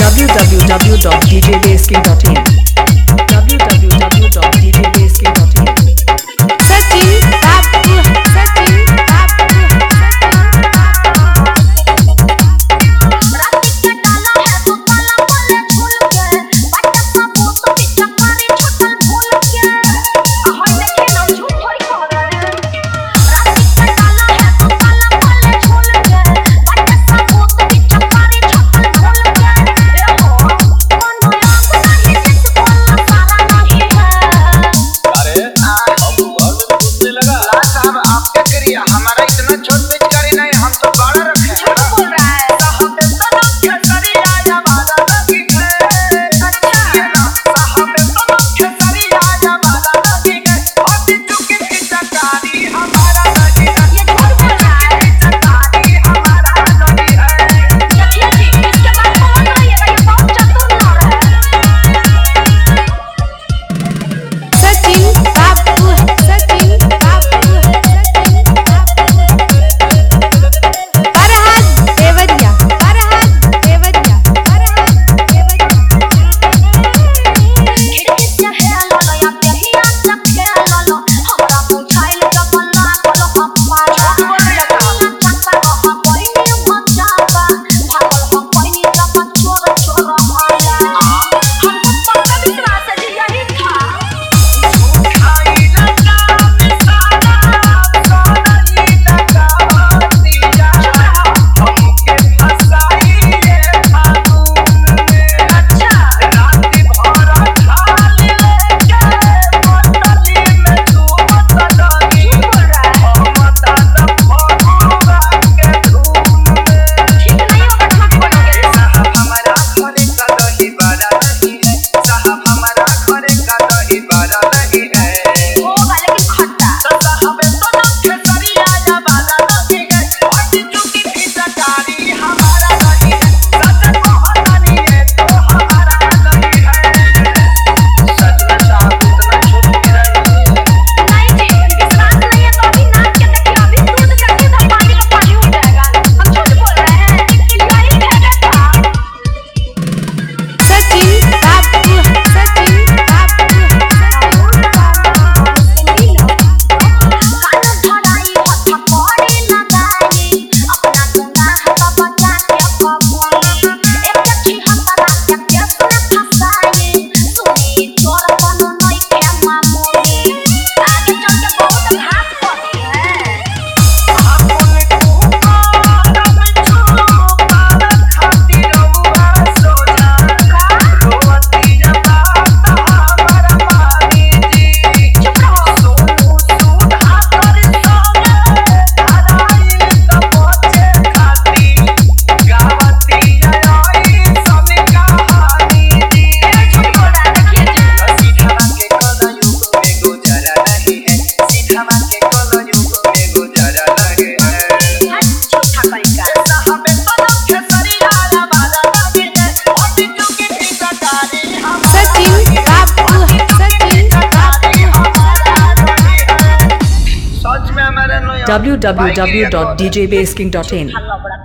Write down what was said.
www.djbasking.in www.djbasking.in Sachin Babu Sachin Babu हमारा इतना छोट पिचकारी नहीं, हम तो बड़ा रखे हैं। झूठ बोल रहा है। साहब तो खेसरी आया वाला लगी है। ये ना साहब तो खेसरी आया वाला लगी है। और बिट्टू की पिचकारी हमारा लगी है। ये झूठ बोल रहा है। पिचकारी हमारा लगी है। देखिए जी, इसके बाद कौन रहिएगा, ये बहुत चतुर लड़ है। सचिन बाबू सचिन बाबू फरहाद देवरिया फरहाद देवरिया फरहाद देवरिया खिड़की से है लाला या तेहिया तक है लाला हमरा बुझाइल जबला बोलो पप्पा बोल लगा चक्का रहा कोई नहीं मचाता भागल हम कोई नहीं जब छोड़ छोड़ माया हम पक्का विश्वास है यही था उठाई लगा मिसाला सोनाली लगा दिया। हमके फसाई ये फागुन में। अच्छा रात भर खाली लेके बोतली में डूबत लगी। बोल रहा है ममता न फगुआ के धूम में। ठीक नहीं होगा झूठ बोलोगे तो साहब हमारा घरे का दही बड़ा नहीं है। साहब हमारा घरे का दही बड़ा नहीं है। होगा लेकिन खट्टा साहब तो खेसरी आया वाला लगी है। और बिट्टू की पिचकारी हमारा लगी है। सच कहतानी है तो हमारा लगी है। सच में साहब इतना झूठ गिरा नहीं है। नहीं जी विश्वास नहीं है तो अभी नाच के देखिए अभी दूध का सीधा पानी में पानी हो जाएगा हम झूठ बोल रहे हैं यही कहना था सचिन बाबू सचिन बाबू धराई हथ पड़े न दाई अपना गुनाह का बचा के कबूली एक अच्छी हमरा के केस न फसाई सुनी तोर कोनो नहीं के मामूली आगे चल के बहुत घात पड़ी है आपन कुमार बिच्छू पार खातिर रउआ सोचा। रोवतिया बात हमारा मानी जी। चुप रहो सोनू सुधा कर सोने धराई त बचे खाती। गावतिया आई सब कहानी जी। झूठ बोल रहा है देखिए जी सीधावा के कलयुग में गुजारा नहीं है। सीधावा के कलयुग में गुजारा नहीं है। झूठा तरीका साहब तो खेसरी आया वाला लगी है। और बिट्टू की पिचकारी सचिन बाबू सचिन सच में हमारे www.djbasking.in बाबू